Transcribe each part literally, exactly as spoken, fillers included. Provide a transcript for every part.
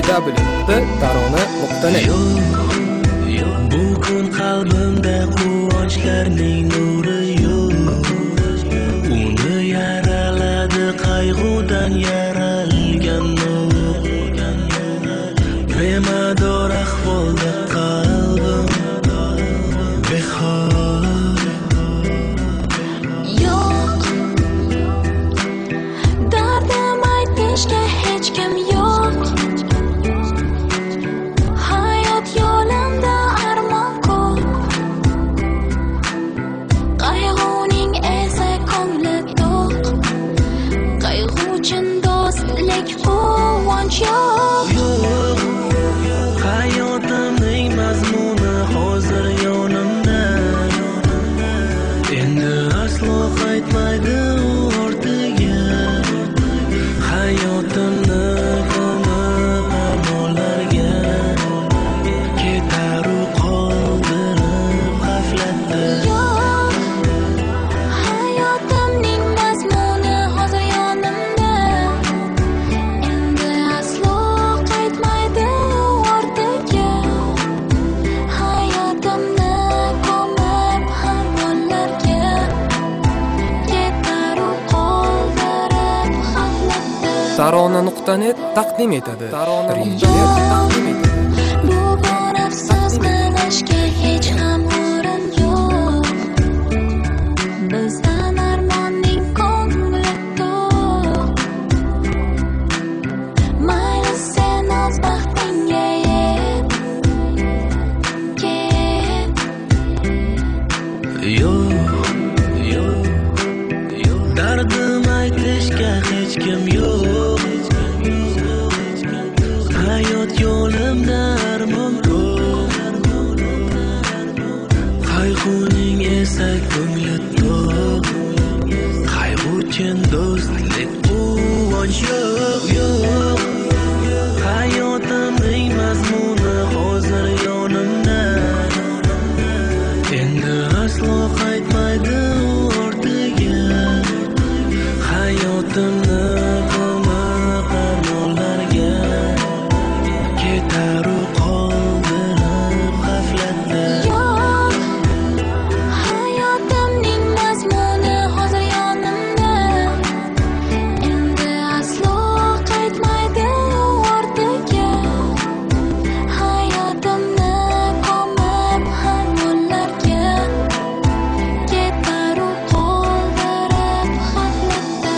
w nuqta tarona nuqta net. Bu kun qalbimda quvonchlarning nuri yo'q. Uni yaraladi qayg'udan yaralgan nur. Bemador ahvolda qalbim behol. Yo'q, dardim aytishga hech kim yo'q. Hayot yo'limda armon ko'p. Qayg'uning esa ko'ngli to'q. Qayg'uchin do'stlik quvonch yo'q. Hayotimning mazmuni hozir yonimda. Endi aslo qaytmaydi ortiga. Hayotimni ko'mib armonlarga ketar u qoldirib g'aflatda. Yo'q, hayotimning mazmuni hozir yonimda. Endi aslo qaytmaydi ortiga. Hayotimni ko'mib armonlarga ketar u qoldirib g'aflatda. tarona nuqta net taqdim etadi. tarona nuqta net Yo'q, taqdim etadi. bugun afsus qilishga hech ham o'rin yo'q. Bizdan armonning ko'ngli to'q. Mayli sen o'z baxtingga yet, ket. Yo'q, yo'q, yo'q. Dardim aytishga hech kim yo'q. Hayot yo'limda armon ko'p. Qayg'uning esa ko'ngli to'q. Qayg'uchin do'stlik quvonch yo'q, yo'q. Hayotimning mazmuni hozir yonimda. Endi aslo qaytmaydi ortiga. Hayotimni ko'mib armonlarga ketar u qoldirib g'aflatda. Yo'q, hayotimning mazmuni hozir yonimda. Endi aslo qaytmaydi ortiga. Hayotimni ko'mib armonlarga ketar u qoldirib g'aflatda.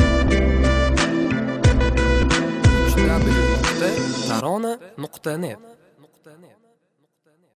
w nuqta tarona nuqta net